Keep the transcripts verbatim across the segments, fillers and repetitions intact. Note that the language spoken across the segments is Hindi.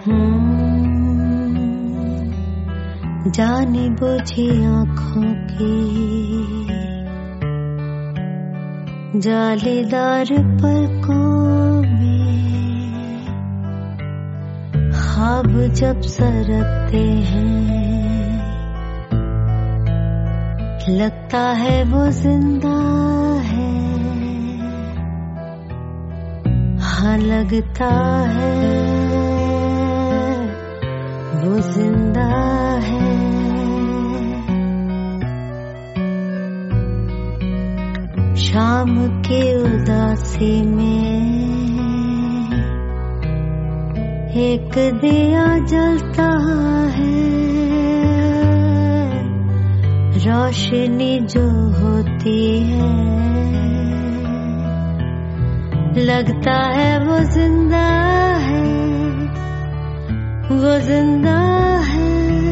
जाने बुझी आँखों की जालीदार पलकों में ख्वाब जब सरकते हैं लगता है वो जिंदा है। हाँ लगता है वो जिंदा है। शाम की उदासी में एक दिया जलता है। रोशनी जो होती है लगता है वो जिंदा है, वो जिंदा है।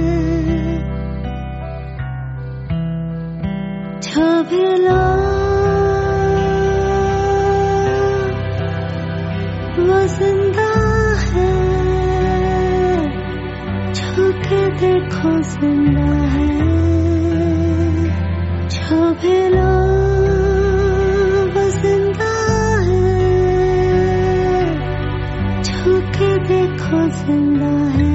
जो भी लोग वो जिंदा है, छू के देखो जिंदा है। जो भी लोग वो जिंदा है, छू के देखो जिंदा है।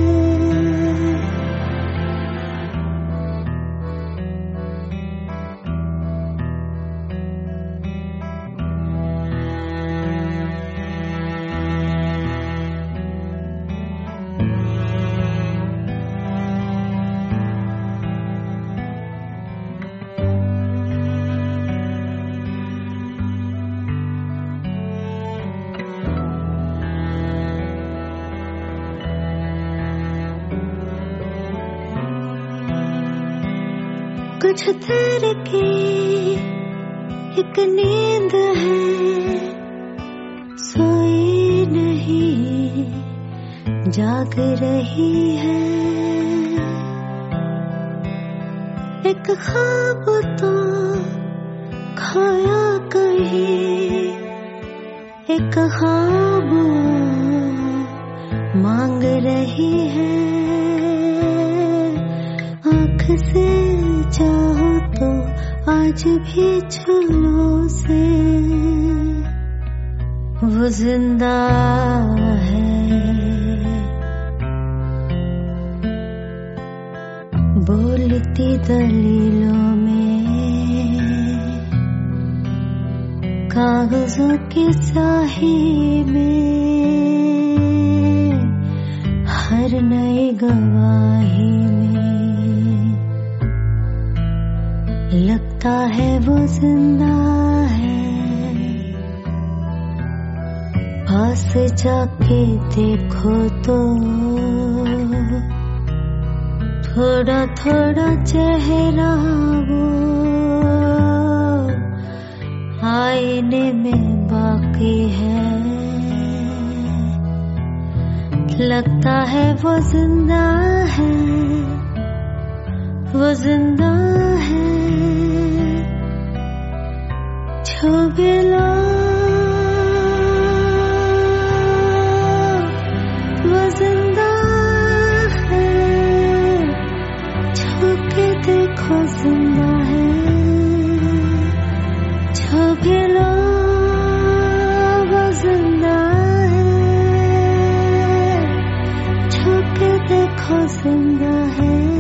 कुछ देर की एक नींद है, सोई नहीं जाग रही है। एक ख्वाब तो खोया कहीं, एक ख्वाब मांग रही है। आँख से चाहो तो आज भी छू लो उसे, वो जिंदा है। बोलती दलीलों में कागजों की स्याही में हर नई गवाही में लगता है वो जिंदा है। पास जाके देखो तो थोड़ा थोड़ा चेहरा वो आईने में बाकी है। लगता है वो जिंदा है, वो जिंदा है। जो भी लोग वो जिंदा है, छू के देखो जिंदा है। जो भी लोग वो जिंदा है, छू के देखो जिंदा है।